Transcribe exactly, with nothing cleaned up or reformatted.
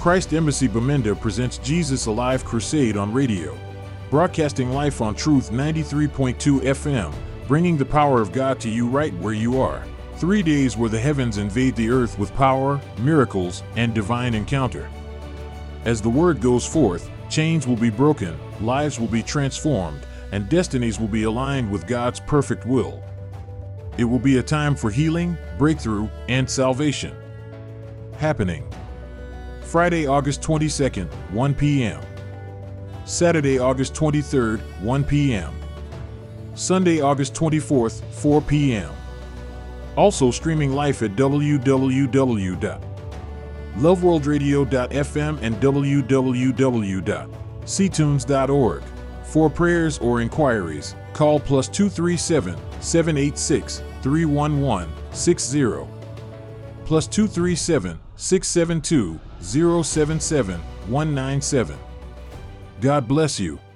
Christ Embassy Bamenda presents Jesus Alive Crusade on radio. Broadcasting life on Truth ninety-three point two F M, bringing the power of God to you right where you are. Three days where the heavens invade the earth with power, miracles, and divine encounter. As the word goes forth, chains will be broken, lives will be transformed, and destinies will be aligned with God's perfect will. It will be a time for healing, breakthrough, and salvation. Happening Friday, August twenty-second, one p.m. Saturday, August twenty-third, one p.m. Sunday, August twenty-fourth, four p.m. Also streaming live at w w w dot love world radio dot f m and w w w dot c tunes dot org. For prayers or inquiries, call plus two three seven, seven eight six, three one one, six zero, plus two three seven, six seven two, zero seven seven, one nine seven. God bless you.